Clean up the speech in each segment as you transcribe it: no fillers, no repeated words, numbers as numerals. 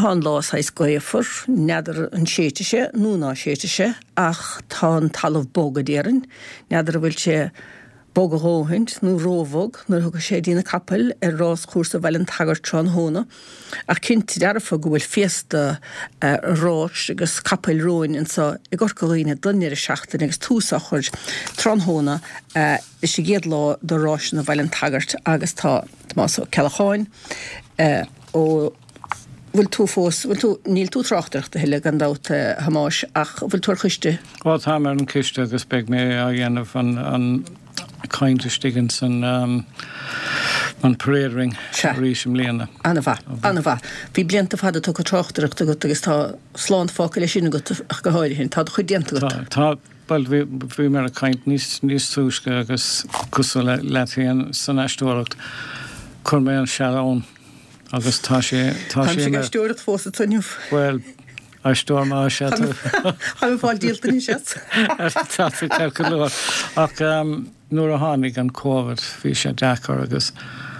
An lás ha scoifar, neidir an séitiise, núna séitiise, ach tá an talamh bógadéireann, neidir bhfuil sé bógaróhaint, nó róvog, nó thugad sé dína capel rás chósa bhfuil an tagart trán hóna, ach cinnti dearfa go bhfuil fiesta rás agus capel róin in sa I gorcaíine dunneir seachtain agus túsachar trán hóna is sé géad lá do rás na bhfuil an tagart agus tá más ceacháin ó bhfuil tú fós, bhfuil tú níl tú tráchtach de heile gan dát hamáis ach bhfuil túr chuiste? Tá mar an ciste agus beag mé a dhéanamh an kainte stiggins an paradering rísim léana. Anna bha. Bhí blianta fada tú go tráchtach agus tá sláán fácail sinna go ach go háir hinn, tá chu dianta go. Tá bal bhí mar a kaint níos túisce agus cosú letíon san eistúireacht chur mé an seán agus tá sé stúirt fósa tunniuh. Well, I storm má sé. Ha fáil díalta ní sé. Tá go lu ach nuair a tháinig an COVID bhí sé dechar agus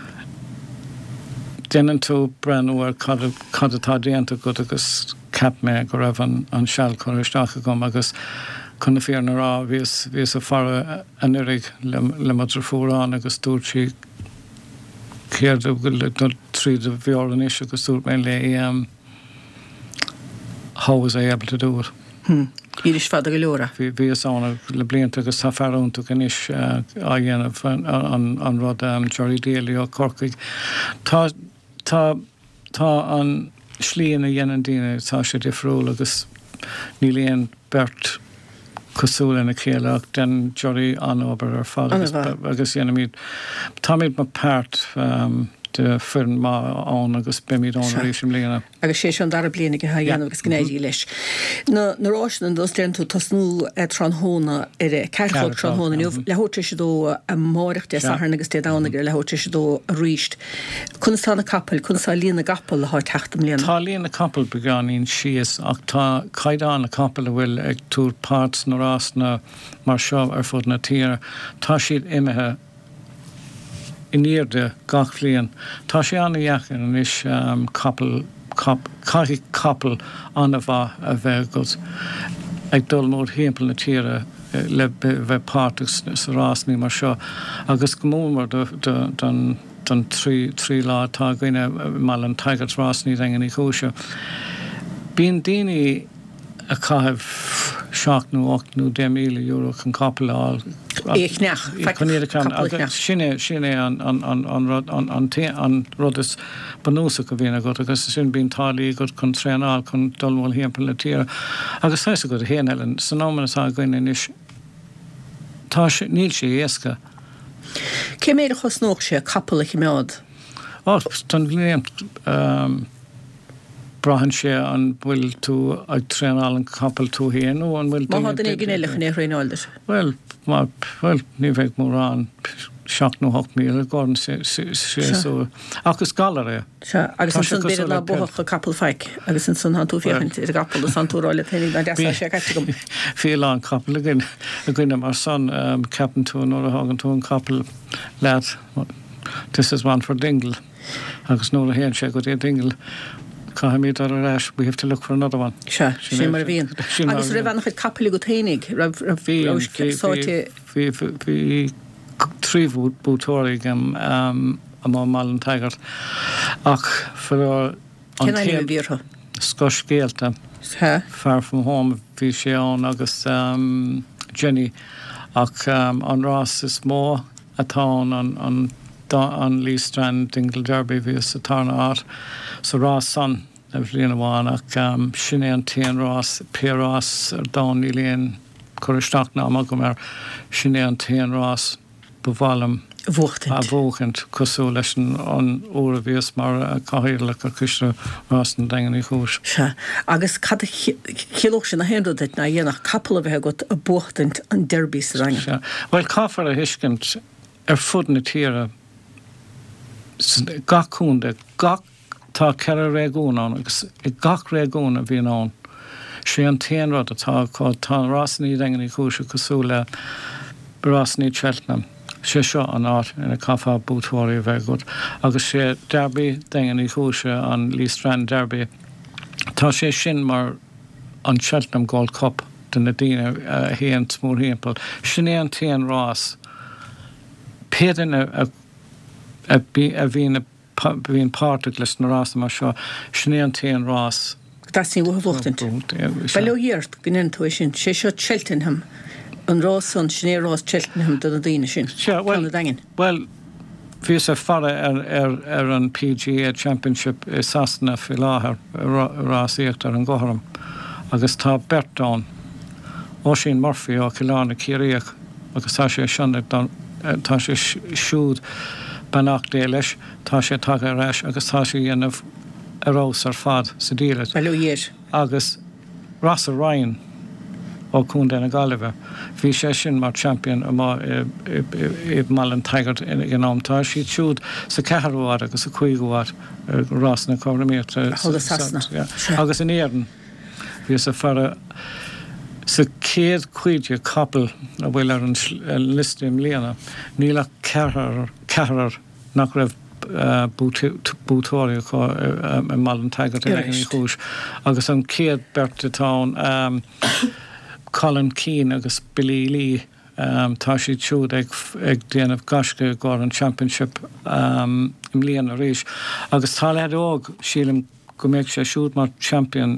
déanann tú breanúir cad atá déanta go agus cap mé go raibh an seall choiristeach gom agus chuna fíor na rá bhís a fara an urig le maidir fórán agus dúirtí céird go le tríd a bheoran is agus dúirt mé le how was I able to do it? Íris fada go leora. Bhí ána le blianta agus tá fearúnta gan is a dhéanamh an rud Jerry Daly ó Corcaigh. Tá an slíon a dhéanaan daoine tá sé difriúil agus ní léon bert cosúil na chéile ach den Jerry anobair ar fád agus dhéanam míad. Tá míad má páirt de fyrn má án agus bimid án réisim léana. Agus sé an dar bliana go dhéanamh agus gnéidí leis. Na ráisnan dos déan tú tasnú trán hóna ceirchóil trán hóna lethóirte sé dó a máireachta sahar agus téadánagur lethóirte sé dó a ríist. Chunastána capel, chunasá líana capel a teachtam léana. Tá líana capel beganín síos ach tá caidána capel a bhfuil ag túr páirt na rásna mar seo ar fud na tír. Tá siad imethe iníirde gach flian. Tá sé anna dheachan an is caiigh capel anna bha a bheith gos ag dul mór hémpel na tíre le bheith páirteach sa rásní mar seo. Agus go mór don trí lá tá gine mal an taigart rásní engan í chúise. Bíon daoine a caibh 7-8 míle euro an capel áil. Éicneach. Sinné an rudas banúsa go bhína go agus sin bíon tálaí go chun tréanáil chun dulmhil héampel le tíre. Agus sa go a héanaan san nómanatá gine is tá níl sé éasca. Cé méad a chosnóch sé capel a chimeád? Tan bhíon brahan sé an bhfuil tú ag tréanáil an capel tú héanú an bhfuil Má den ag gnéileach in réáildir? Well, ní bheith mór an 7-8 míle gordon sé so agus galar agus an san beidir le bocha capel feic agus an san tú fichant ar capel a sanúráile tenig na deasa sé caiite gom. Fí an capel a gine mar son capan tú nóair a hagan tú an capel leat. This is one for Dingle. Agus nóair a héan sé go dé Dingle. Cahamid ar a rash, we have to look for another one. Sé mar bhíon. Agus raibh annach chuid capel go ténig, Bhí trí bútóraigh am mal an taigart. Ach, for an téim Scosh Gaelta, Far From Home, bhí sé an agus Jenny. Ach, an rás is mó atá an Lee Strand Dingle Derby bhí sa tarna át. So rás san a bhíon amháin ach sinné an tíon rás, pérás ar dá ní léon choristeach ná amach go mar sinné an tíon rás bhhalam a bhóchant cosú leis an óra bhíos mar a caiile a cúiste rás an dagan í chúis. Agus cad chiilóch sin na héadúid na dhéanach capel a bheith got a bóchtant an derby sa range. Well, cáfar a hiiscint ar fud na tíre gachúnde, tá ceir réagún an, agus I gach réagún a bhíon an. Sé an téanrad atá tá rásnaí engan í chúise cosú le rásnaí Cheltenham. Sé seo an áit ina cafa bútóirí a bheith gud. Agus sé derby engan í chúise an Lee Strand derby tá sé sin mar an Cheltenham Gold Cup den na dine héan smór héanpel. Sinné an téan rás. Pédan a bhíon páirteach na rás mar seo. Sinné an téan rás. Das sí bhchtint. Bailó dhéart gin tú sin sé seo Cheltenham an rás an sinné rás Cheltenham do na daine sin. Well, Fís a fara an PGA Championship I Sasna fi láthair rásíocht an goharm. Agus tá Bertán ó sin Murphy ó Cilána Círíoch agus tá sé sinna tá sé siúd banach dé leis, tá sé tag a reis agus tá sé dhéanamh arrós ar fad sa díad. Bailó dhéir. Agus Rasa Ryan ó cún déna Galibhe. Bhí sé sin mar champion I Malin Taggart in amtá siad siúd sa 4 uair agus sa 5 uair rás na Cornaméirte. Agus in Éireann bhí sa fara sa 100 couple a bhfuil ar an listim léana níla cehar nach raibh bútóirí in Malin Taggart in chúis agus an 100 bertatán Colin Keane agus Billy Lee tá siad siúd ag déanamh gasca gá an championship im líana a rís. Agus tá lead óg sílim go méid sé siúd mar champion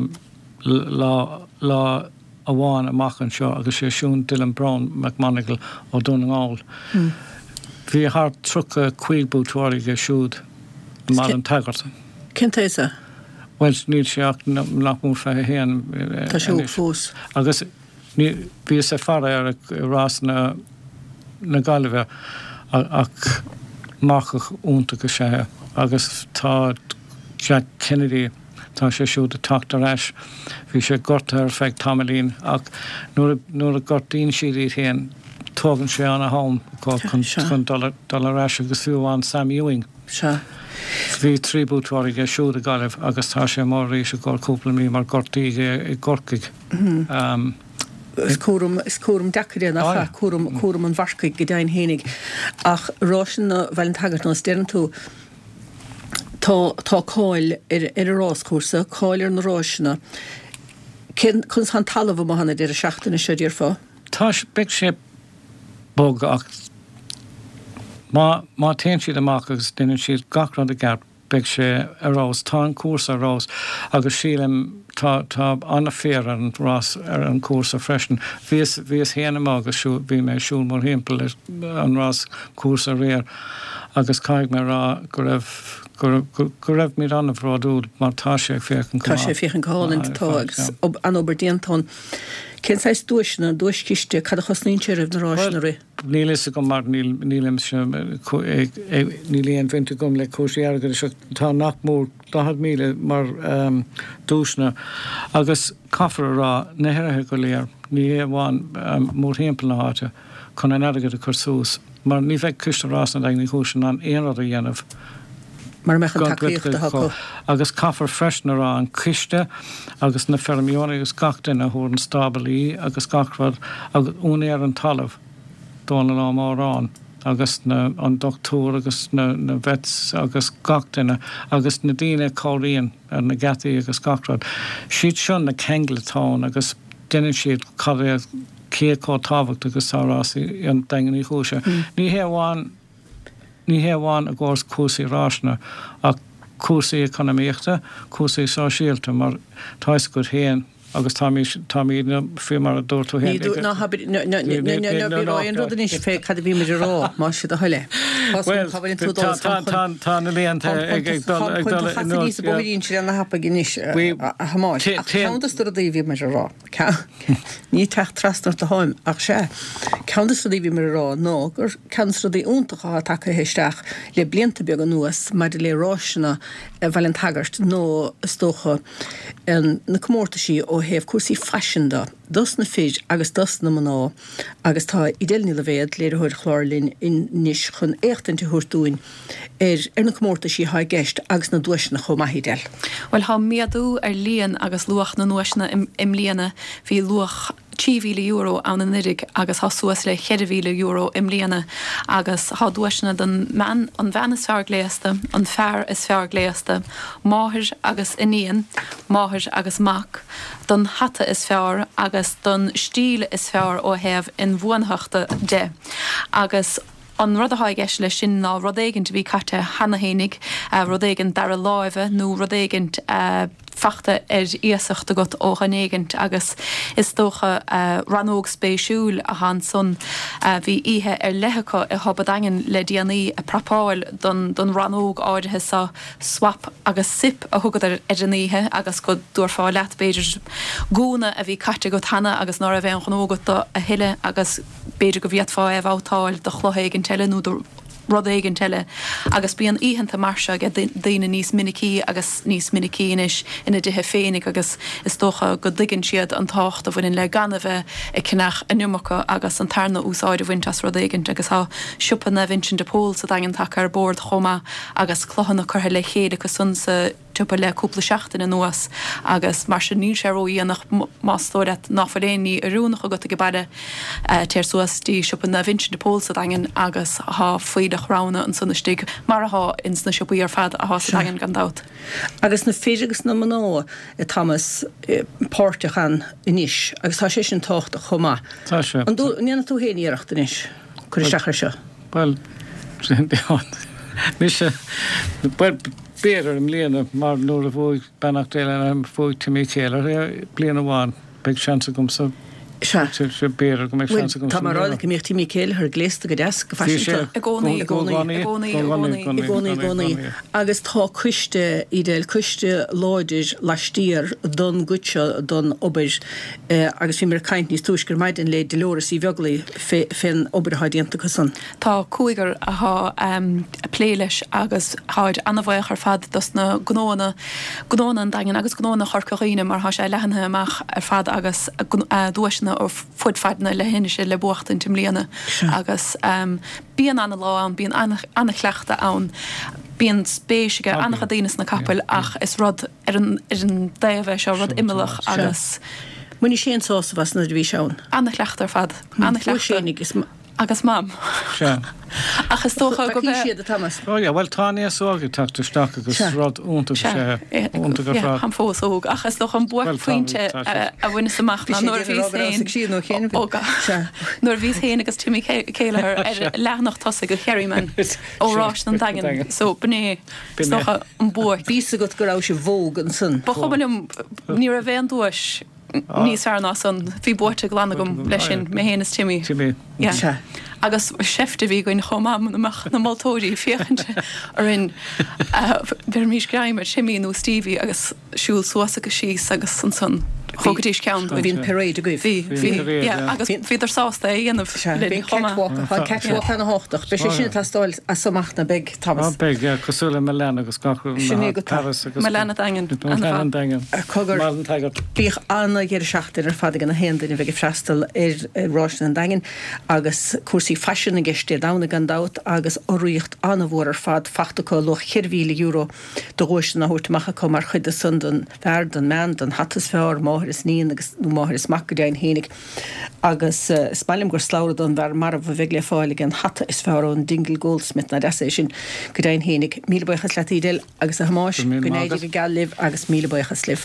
lá a bháin amach an seo agus sé siún Dylan Brown McMonigal ó Donegal. Bhí thar trucha cuig bútóirí go siúd Malin Taggart. Cin éisa? Well, níl seach nach múr fethe héan. Tá sé ó fós. Agus bhí sé fara ar rás na Galibhe ach máchach úntacha sé agus tá Jack Kennedy tá sé siúd a tacht ar eis. Bhí sé gorta ar feith tamlín ach nuair a gortaín siad í héan tógann sé an a hám chun dul eis agus fiúháin Sam Ewing. Se. Bhí trí bútóirí go siúd a Galibh agus tá sé mar rééis a gáil cúpla mí mar gortaí I gorcaig. Is cúrum decarí nach cúrum an bharcaig go dain hénig ach rásin na Malin Taggart nó stean tú tá cáil ar a ráscúrsa, cáil ar na ráisina. Chun an talamh mo hanna ar a seachtainna seo dír fá? Tá beag sé bog ach má téann siad amach agus duine siad gachrad a gceart beag sé arrás, tá an cuasa arrás agus sílim tá anna fér ar an rás ar an cuasa freisin. Bhíos héanam agus bhí mé siúl mór himple an rás cuasa réir agus caig mé rá go raibh mí anna bhráúd mar tá sé féchan cá. Tá sé féchan cáin tá agus an oberdíantán. Cén sais dúisna, dúisciste, cad a chosnaín tíireh na ráisina ré? Níl is go mar nílim sem níléon 20 gom le cóisiarga se tá nach mór 10,000 mar dúsna agus caafar rá na heirithe go léir ní bháin mór himple na háte chun an airgad a chursús mar ní bheith cuiste rás na daigh ní chúsin an éonrad a dhéanamh. Mar mechan takeíocht a haco. Agus caafar freisna rá an cuiste agus na fermióna agus gachtainna thuair an stabalí agus gachrad agus únéar an talamh dóna lá márán agus an doctor agus na vets agus gachtainna agus na daoine cóiríonn ar na gataí agus gachrad. Siad sin na cenglatán agus duine siad cadéad céadcó tábhacht agus sárásí an dainganí chúise. Ní héháin a gcós cúsaí rásna ach cúsaí economíochta, cúsaí sóisialta mar táis go héan agus tá míad fé mar a dúirtú héan. Ní rud níos fé cad bhí me rá má si a thuile. Tá na léanta ag bhíonn si anna hapa gníis a hamáil. Ceantas do a bhí me rá. Ní techt trasnar a háim ach sé. Ceantas a bhí me rá nó gur ceantas í úntacha take héisteach le blianta beag an nuas mar le ráisina Malin Taggart nó stócha na cummórtaí ó héamh cuasaí fashionda. Dus na féid agus dus na maná agus tá idéilní le bhéad léir chuir chlárlín in níos chun éachtainte thuirtúin ar na cummórtaí há gceist agus na dúisna chomh maithidéil. Well há méadú ar líon agus luach na nuaisna im líana hí luach €10,000 an an nirig agus ha suas le €100,000 im líana agus ha dúisna den man an bhean is fear gléasta, an fear is fear gléasta, máthir agus iníon, máthir agus mac, don hatta is fear agus don stíl is fear ó heh in bhuanthachta de. Agus an rud a haig eis le sin ná rud éigent bhí caite hana hénig, rud éigent dar a láimhe nó rud éigent fachta íasachta got ó ganégant agus is tócha ranóg spéisiúil a han son bhí ihe lethecha I hobbad angin le DNA a prapáil don ranóg áidethe sa swap agus sip a thugad idirníthe agus go dúrfá leat beidir gúna a bhí caite go hana agus ná a bheith an gnógad a hiile agus beidir go bhíad fá bhtáil do chlohéigin teile nó rud éigin teile agus bíon íhananta marse go daine níos minicí agus níos minicí inis ina dithe féinnig agus is tócha go dtuigeann siad an tácht a bhfuin le gan bheith I cinach a numacha agus an tarna úsáid a bhaintas rud éigint agus há siúpan na bhaintin de pól sa dagan take ar bord chomma agus clochanna chutha le chéad agus sun sa tupa le cúpla seachtain in nuas agus mar sin níl sé roíanach mástóiret náfaléní a rúnach a go go bada tíir suas tí siúpan na bhaintin de pól sa dagan agus há faoidach rána an sunna stig mar há ins na siúpaí ar fad a há sa dagan gandát. Agus na féidirgus na manó I Thomas Pórtachan inis agus tá sé sin tácht a chomá. Tá sé. An níana tú héanaíireachta inis chuir seachar seo. Well, ní sé béar am líana mar nuair a bhóig benachtéile am bhóig timí chéile bliana bháin beag seansa gom sa sé béar go méid seansa gom sa. Tá marrála go míocht timí céile ar gléasta go deas go fáisiúnta. Gcónaí. Agus tá cuiste idéil cuiste láidir leistíir don gúte don obair agus bhí mar caint níos túisgur maidin le delóras í bheaglaí fin obairthaidíanta chusan. Tá cúigar a há pléiles agus háid anmhaich ar fad dos na gnóna an dagan agus gnóna chorcaíine mar há sé lehanna amach ar fad agus dúisina ó fudfadna le hinne sé le buachtain tim líana agus bíon anna lá an bíon anna chleachta ann bíon spéisiige annach a daonas na capel ach is rud ar an daobh seo rud imimeach agus Muní sé sása was na bhí seán. anna chleachtar fad anna chleachta agus mam. Agus tócha go siad a Thomas. Well táí sóga teachtar staach agus rud únta sé únta go frá. Ham fós óg agus doch an buach faointe a bhaine samach na nuair Nuair bhís héana agus Timmy céile ar leanach tosa go cheirman órás an dagan so bné stocha an buach. Bísa go gorá sé bhóg an sun. Ba chobalm ní a bhéan dúis níos arná san bhí buirte glanna gom leis sin mé héananas Timmy. Agus sefte bhí goin chomá amach na maltóirí fiochanse ar in bhir mís graimar Timmy nó Stevie agus siúil suasa go síos agus san son. Chogadís ceann bhín parade a goibh. agus fiidir sásta dhéanamh catwalk an háach, be sé sin tastáil a samachna beg Thomas. Beg cosúla me lena agus gachu me lena dagan. Bích anna ggéir seachtain ar fad gan na héandaine bheith freistal ar ráisna an dagan agus cuasaí fashion a gceiste dána gandát agus oríocht anna bhór ar fad fachtaá loch €100,000 do ghóis na thuirtmacha com mar chuid a sundan fear an man an hatas fear máthir is níon agus máthir is mac dein hénig agus spailim gur sláir don bhar mar a bheith le fáil an hata is fear an Dingle Goldsmith na deis sin go dein hénig míle buchas letídil agus a hamáis go néidir go gal libh agus míle buchas libh.